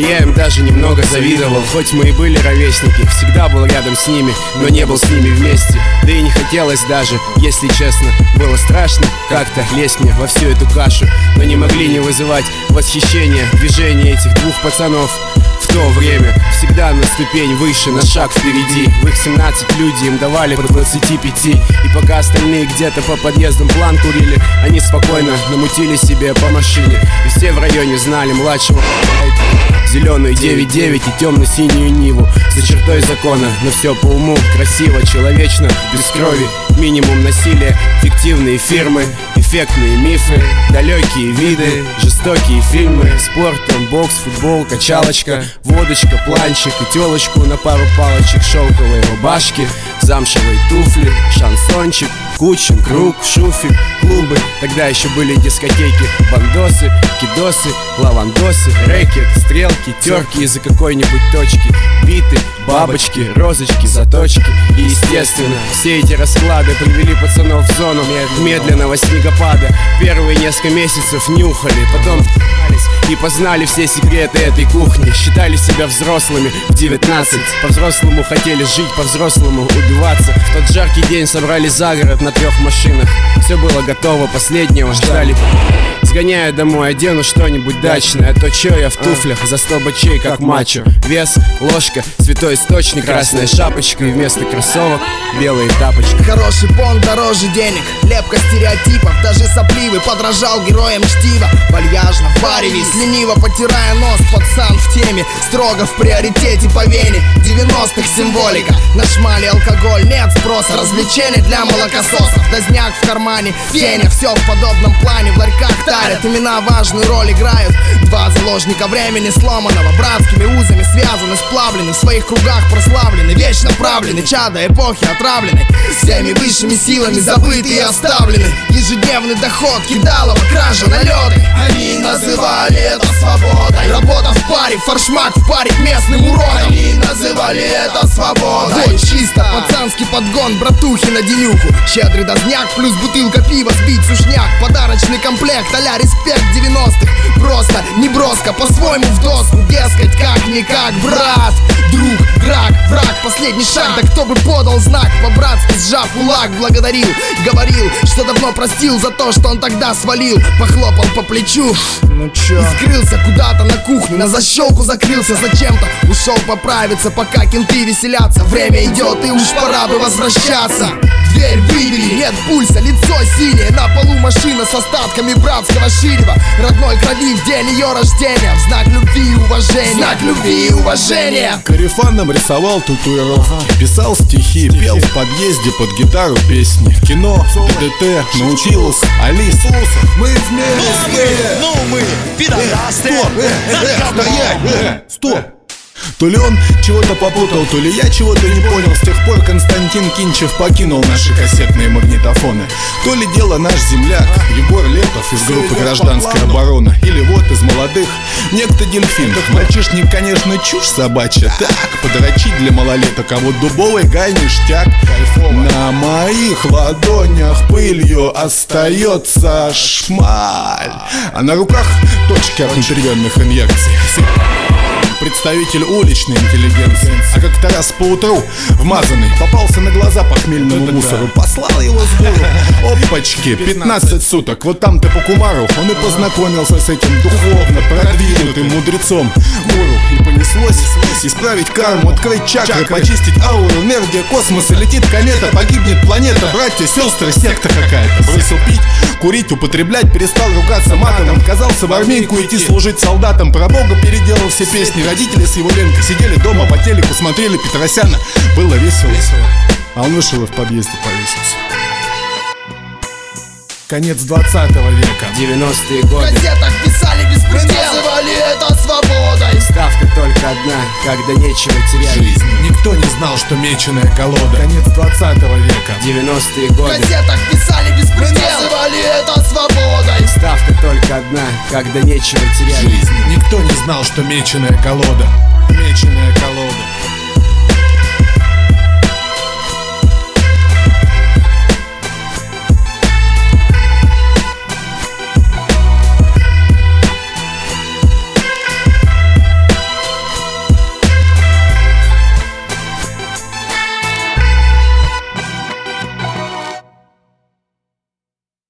я им даже немного завидовал. Хоть мы и были ровесники, всегда был рядом с ними, но не был с ними вместе. Да и не хотелось даже, если честно. Было страшно как-то лезть мне во всю эту кашу, но не могли не вызывать восхищения движения этих двух пацанов. В то время всегда на ступень выше, на шаг впереди. В их 17 люди им давали по 25. И пока остальные где-то по подъездам план курили, они спокойно намутили себе по машине. И все в районе знали младшего зеленую 9-9 и темно-синюю Ниву. За чертой закона, но все по уму, красиво, человечно, без крови. Минимум насилия, фиктивные фирмы, эффектные мифы, далекие виды, жестокие фильмы. Спорт, там бокс, футбол, качалочка, водочка, планчик и телочку на пару палочек. Шелковые рубашки, замшевые туфли, шансончик, Кучин, круг, шуфик, клубы. Тогда еще были дискотеки, бандосы, кидосы, лавандосы, рэкет, стрелки, терки из-за какой-нибудь точки, биты, бабочки, розочки, заточки. И естественно, все эти расклады привели пацанов в зону медленного снегопада. Первые несколько месяцев нюхали, потом и познали все секреты этой кухни. Считали себя взрослыми в 19, по-взрослому хотели жить, по-взрослому убиваться. В тот жаркий день собрали за город на 3 машинах. Все было готово, последнего ждали. Сгоняю домой, одену что-нибудь дачное, а то чё я в туфлях за 100 бачей, как мачо. Вес, ложка, святой источник, красная шапочка, и вместо кроссовок белые тапочки. Хороший понт дороже денег, лепка стереотипов. Даже сопливый подражал героям чтива. Вальяжно, в баре весь, лениво потирая нос. Пацан в теме, строго в приоритете по вене. 90-х символика, на шмале алкоголь, нет спроса. Развлечения для молокососов, дозняк в кармане, феня. Все в подобном плане, в ларьках тарят, имена важную роль играют. Два заложника времени сломанного, братскими узами связаны, сплавлены, в своих кругах прославлены, вечно правлены, чада эпохи отравлены, всеми высшими силами забыты и оставлены. Ежедневный доход, кидалово, кража, налеты. Они называли это свободой. Работа в паре, форшмак в паре к местным уродам. Они называли это свободой. Вот чисто пацанский подгон, братухи на денюху. Щедрый дозняк плюс бутылка пива, сбить сушняк. Подарочный комплект а-ля респект 90-х. Просто не броско, по-своему в доску. Дескать, как-никак, брат, друг, враг, последний шаг. Да кто бы подал знак, по-братски сжав кулак, благодарил, говорил, что давно простил за то, что он тогда свалил. Похлопал по плечу, ну чё? И скрылся куда-то на кухне, на защелку закрылся зачем-то. Ушел поправиться, пока кенты веселятся. Время идет и уж пора бы возвращаться. Дверь выбери, нет пульса, лицо синее. На полу машина с остатками братского ширева. Родной крови в день ее рождения. В знак любви и уважения. Знак любви и уважения. Корефан нам рисовал татуировки, писал стихи, пел в подъезде под гитару песни. Кино, ДДТ, Наутилус, Алис. Мы вместе. Ну мы, пидорасты. Стоп! То ли он чего-то попутал, то ли я чего-то не понял. С тех пор Константин Кинчев покинул наши кассетные магнитофоны. То ли дело наш земляк Егор Летов из группы «Гражданская оборона». Или вот из молодых некто Дельфин. Мальчишник, конечно, чушь собачья. Так, подрочить для малолеток, а вот дубовый гай ништяк. На моих ладонях пылью остается шмаль, а на руках точки от внутривенных инъекций. Представитель уличной интеллигенции. А как-то раз поутру, вмазанный, попался на глаза похмельному мусору. Послал его с гуру. Опачки, 15 суток. Вот там-то по кумару он и познакомился с этим духовно продвинутым мудрецом гуру. И понеслось исправить карму, открыть чакры, почистить ауру, энергия космоса. Летит комета, погибнет планета. Братья, сестры, секта какая-то. Бросил пить, курить, употреблять, перестал ругаться матом. Отказался в армейку идти служить солдатам. Про Бога переделал все песни. Родители с его Ленкой сидели дома по телеку, смотрели Петросяна. Было весело. А он вышел и в подъезде повесился. Конец 20 века. 90-е В годы. газетах писали беспредел. Называли это свободой. Ставка только одна, когда нечего терять. Жизнь. Никто не знал, что меченая колода. Конец 20 века. 90-е В годы. газетах писали беспредел. Называли это свободой. Ставка только одна, когда нечего терять. Жизнь. Никто не знал, что меченая колода. Меченая колода.